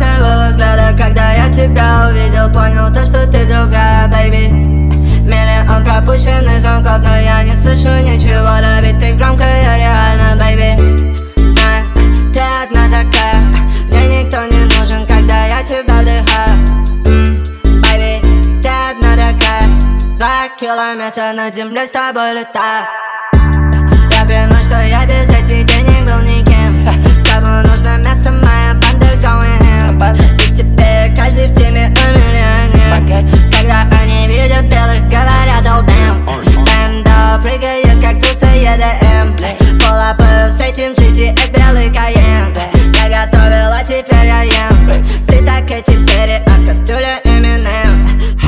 первого взгляда, когда я тебя увидел, понял то, что ты другая, baby. Миллион пропущенных звонков, но я не слышу ничего, да ведь ты громкая реально, baby. Знаю, ты одна такая, мне никто не нужен, когда я тебя вдыхаю. Baby, ты одна такая, 2 километра над землей с тобой летаю. Я клянусь, что я без этих денег был никем. Кому нужно мясо, моя банда going ham. И теперь каждый в теме миллионер. Когда они видят белых, говорят oh damn. Банда прыгает, как туса EDM. Полапаю с этим GTS, белый Кайен. Я готовил, а теперь я ем. Ты так и теперь, а кастрюля Eminem.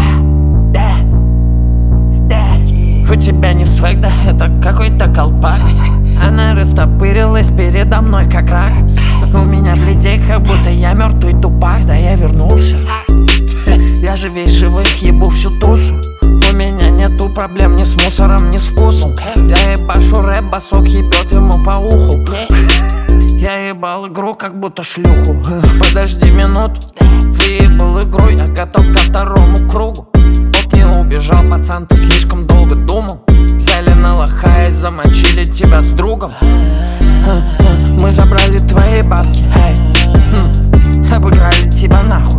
У тебя не свэг, да это какой-то колпак. Она растопырилась передо мной как рак. У меня бледей, как будто я мертвый тупак. Да я вернулся. Я же весь живых, ебу всю тусу. У меня нету проблем ни с мусором, ни с вкусом. Я ебашу рэп, басок ебет ему по уху. Я ебал игру, как будто шлюху. Подожди минуту, выебал игру, я готов ко второму кругу. Оп, не убежал, пацан, ты слишком долго думал. Взяли на лоха и замочили тебя с другом. Мы забрали твои бабки, обыграли тебя нахуй.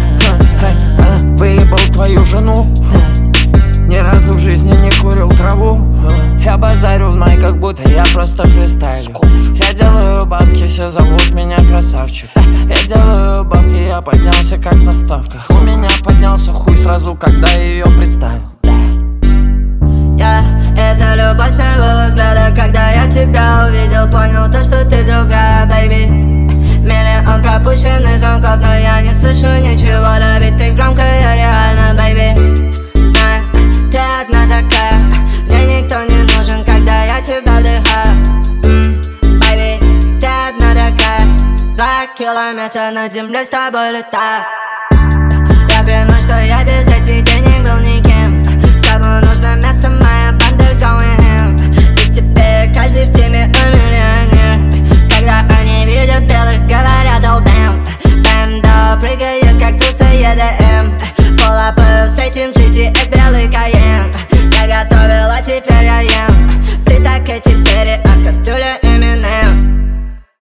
Выебал твою жену, ни разу в жизни не курил траву. Я базарю в май, как будто я просто фристайлю. Я делаю бабки, все зовут меня красавчик. Я делаю бабки, я поднялся как на ставках. У меня поднялся хуй сразу, когда ее представил. Это любовь с первого взгляда, когда я тебя увидел, понял то, что ты другая, baby. Миллион пропущенных звонков, но я не слышу ничего, да ведь ты громкая реально, baby. Знаю, ты одна такая, мне никто не нужен, когда я тебя вдыхаю. Baby, ты одна такая, 2 километра над землей с тобой летаю. Я клянусь, что я без этих денег был никем. Кому нужно мясо, моя банда going ham. И теперь каждый в теме миллионер. Когда они видят белых, говорят oh damn. Банда прыгает, как туса EDM. Полапаю с этим